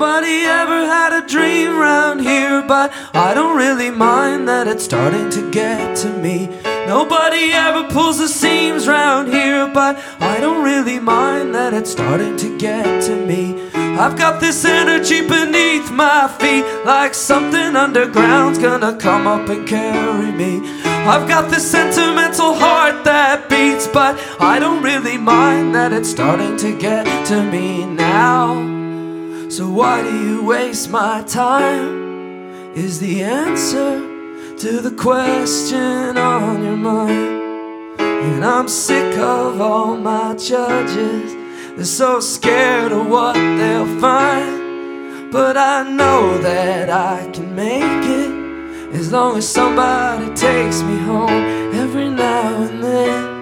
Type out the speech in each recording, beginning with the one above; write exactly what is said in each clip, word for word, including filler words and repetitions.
Nobody ever had a dream round here, but I don't really mind that it's starting to get to me. Nobody ever pulls the seams round here, but I don't really mind that it's starting to get to me. I've got this energy beneath my feet, like something underground's gonna come up and carry me. I've got this sentimental heart that beats, but I don't really mind that it's starting to get to me now. So why do you waste my time, is the answer to the question on your mind. And I'm sick of all my judges, they're so scared of what they'll find. But I know that I can make it, as long as somebody takes me home every now and then.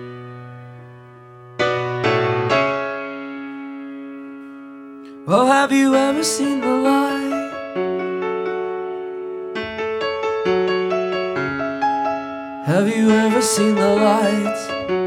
Well, have you ever seen the light? Have you ever seen the lights?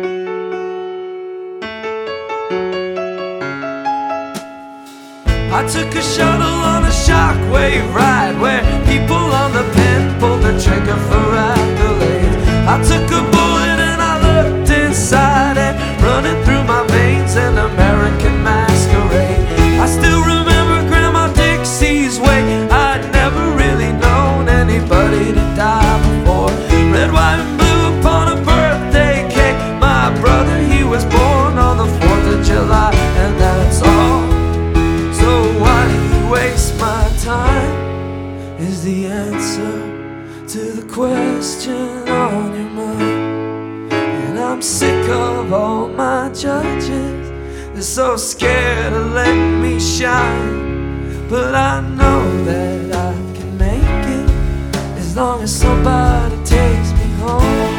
I took a shuttle on a shockwave ride, where people on the pen pulled the trigger for accolades. I took a bullet and I looked inside it, running through my veins an American masquerade. I still remember Grandma Dixie's way, I'd never really known anybody to die before. Red, white and blue upon a birthday cake, my brother, he was born on the fourth of July, and that's all. So why do you waste my time, is the answer to the question on your mind. And I'm sick of all my judges, they're so scared of letting me shine. But I know that I can make it, as long as somebody takes me home.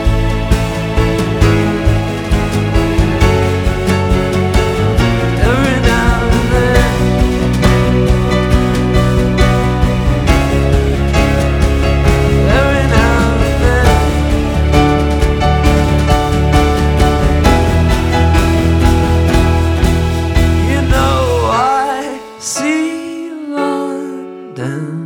Every now and then, every now and then. You know I see London